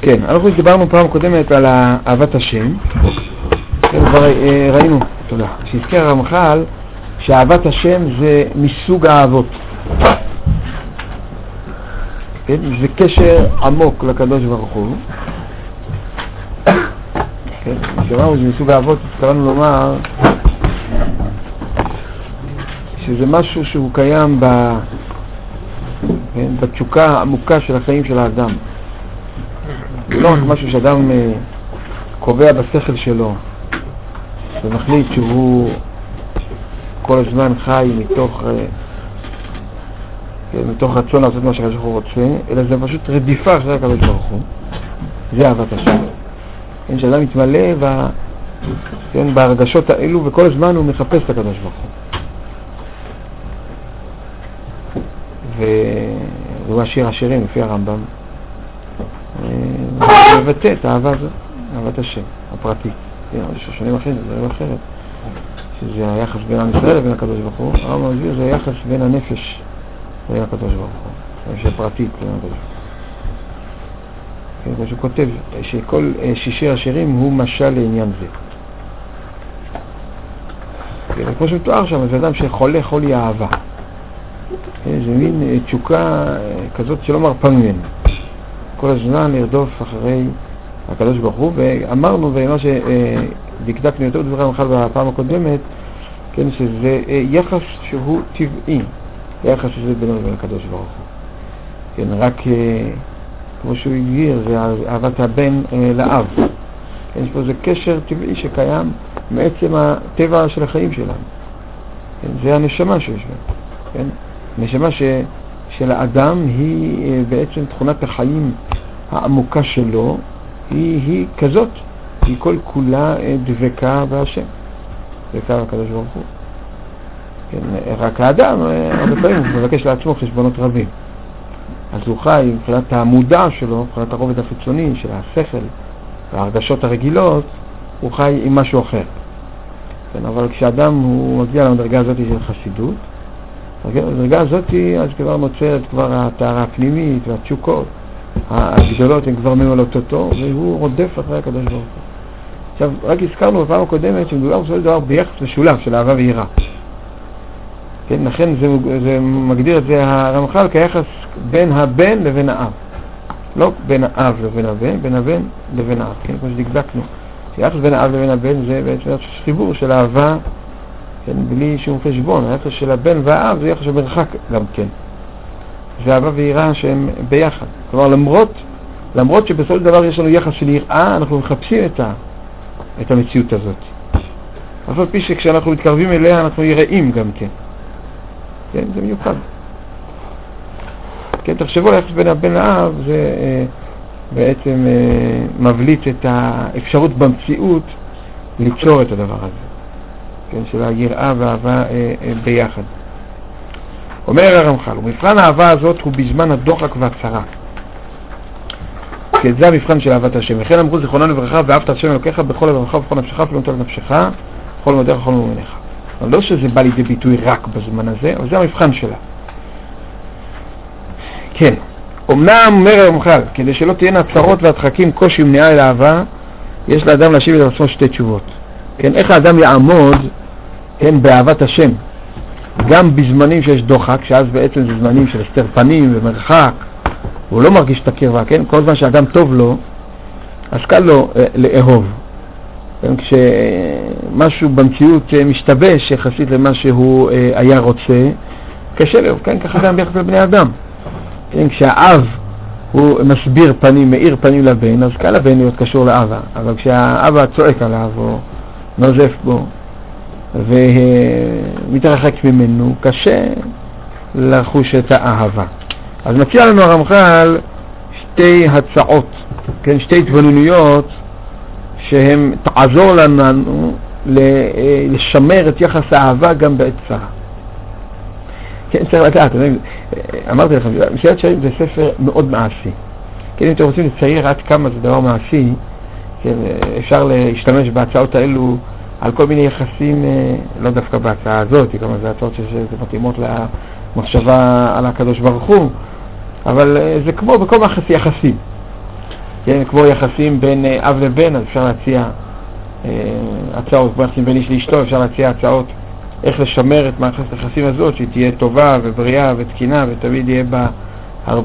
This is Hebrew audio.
כן, אנחנו דיברנו פעם קודמת על אהבת השם. כבר ראינו, תודה, שהזכר הרמח"ל שאהבת השם זה מסוג האהבות. כן? זה קשר עמוק לקדוש ברוך הוא. כן? כשאמרנו זה מסוג האהבות, התכוונו לומר שזה משהו שהוא קיים בתשוקה העמוקה של החיים של האדם. זה לא רק משהו שאדם קובע בשכל שלו ומחליט שהוא כל הזמן חי מתוך רצון לעשות מה שהקדוש ברוך הוא רוצה, אלא זה פשוט רדיפה אחרי הקדוש ברוך הוא. זה אהבת השם. שאדם מתמלא בהרגשות האלו וכל הזמן הוא מחפש את הקדוש ברוך הוא. והוא השיר השירים לפי הרמב"ם מבטא את האהבה הזאת, אהבת השם הפרטית. יש שונים אחרים, זה לא אחרת, שזה היחס בין עם ישראל לבין הקדוש ברוך הוא. הרמב"ם מסביר, זה היחס בין הנפש לבין הקדוש ברוך הוא, הנפש הפרטית לבין הקדוש ברוך הוא. הוא כותב שכל שיר השירים הוא משל לעניין זה. כמו שמתואר שם, זה אדם שחולה חולי אהבה. זה מין תשוקה כזאת שלא מרפה ממנו. כל הזמן לרדוף אחרי הקדוש ברוך הוא, ואמרנו, ומה שדקדקנו יותר בדברי הרמח"ל בפעם הקודמת, כן, שזה יחס שהוא טבעי, היחס הזה בינו לבין הקדוש ברוך הוא. כן, רק כמו שהוא הגדיר, זה אהבת הבן לאב. כן, יש פה זה קשר טבעי שקיים מעצם הטבע של החיים שלנו. כן, זה הנשמה שיש בה. כן, הנשמה של האדם היא בעצם תכונת החיים העמוקה שלו, היא כזאת, היא כל כולה דבקה בהשם, דבקה בקדוש ברוך הוא. כן, רק האדם, הרבה פעמים הוא מבקש לעצמו חשבונות רבים. אז הוא חי מבחינת המודע שלו, מבחינת הרובד החיצוני של השכל וההרגשות הרגילות, הוא חי עם משהו אחר. כן, אבל כשאדם הוא מגיע למדרגה הזאת של חסידות, המדרגה הזאת אז כבר נוצרת כבר הטהרה הפנימית והתשוקות הגדולות הן כבר ממלאות אותו, והוא רודף אחרי הקדוש ברוך הוא. עכשיו, רק הזכרנו בפעם הקודמת שמדובר בסופו של דבר ביחס משולב של אהבה ויראה. כן, לכן זה מגדיר את זה הרמח"ל כיחס בין הבן לבין האב. לא בין האב לבין הבן, בין הבן לבין האב. כן, כמו שדקדקנו. היחס בין האב לבין הבן זה בעצם חיבור של אהבה, כן, בלי שום חשבון. היחס של הבן והאב זה יחס של מרחק גם כן. זה אהבה ויראה שהם ביחד. כלומר, למרות שבסופו של דבר יש לנו יחס של יראה, אנחנו מחפשים את המציאות הזאת. אף על פי שכשאנחנו מתקרבים אליה, אנחנו יראים גם כן. כן, זה מיוחד. כן, תחשבו על היחס בין הבן לאב, זה בעצם מבליט את האפשרות במציאות ליצור את הדבר הזה. כן, של היראה והאהבה ביחד. אומר הרמח"ל, ומבחן האהבה הזאת הוא בזמן הדוחק והצרה. כי זה המבחן של אהבת השם. וכן אמרו זיכרונם לברכה, ואהבת השם אלוקיך בכל לבבך ובכל נפשך ולא נטול נפשך, בכל מודיעך ובכל מאמיניך. אבל לא שזה בא לידי ביטוי רק בזמן הזה, אבל זה המבחן שלה. כן, אמנם אומר הרמח"ל, כדי שלא תהיינה צרות והדחקים קושי ומניעה אל האהבה, יש לאדם להשיב את עצמו שתי תשובות. כן, איך האדם יעמוד, כן, באהבת השם, גם בזמנים שיש דוחק, שאז בעצם זה זמנים של הסתר פנים ומרחק, הוא לא מרגיש את הקרבה, כן? כל זמן שאדם טוב לו, אז קל לו לאהוב. כן? כשמשהו במציאות משתבש יחסית למה שהוא היה רוצה, קשה לו, כן? ככה גם ביחס לבני אדם. כן? כשהאב הוא מסביר פנים, מאיר פנים לבן, אז קל לבן להיות קשור לאבא. אבל כשהאבא צועק עליו או נוזף בו, ומתרחק ממנו, קשה לחוש את האהבה. אז מציע לנו הרמח"ל שתי הצעות, כן, שתי התבוננויות שהן תעזור לנו לשמר את יחס האהבה גם בעת צרה. כן, צריך לדעת, אמרתי לכם, מסילת ישרים זה ספר מאוד מעשי. כן, אם אתם רוצים לצייר עד כמה זה דבר מעשי, כן, אפשר להשתמש בהצעות האלו על כל מיני יחסים, לא דווקא בהצעה הזאת, כמה זה הצעות שמתאימות למחשבה על הקדוש ברוך הוא, אבל זה כמו בכל יחסים. כן, כמו יחסים בין אב לבן, אז אפשר להציע הצעות, כמו יחסים בין איש לאשתו, אפשר להציע הצעות איך לשמר את מערכת היחסים הזאת, שהיא תהיה טובה ובריאה ותקינה ותמיד יהיה בה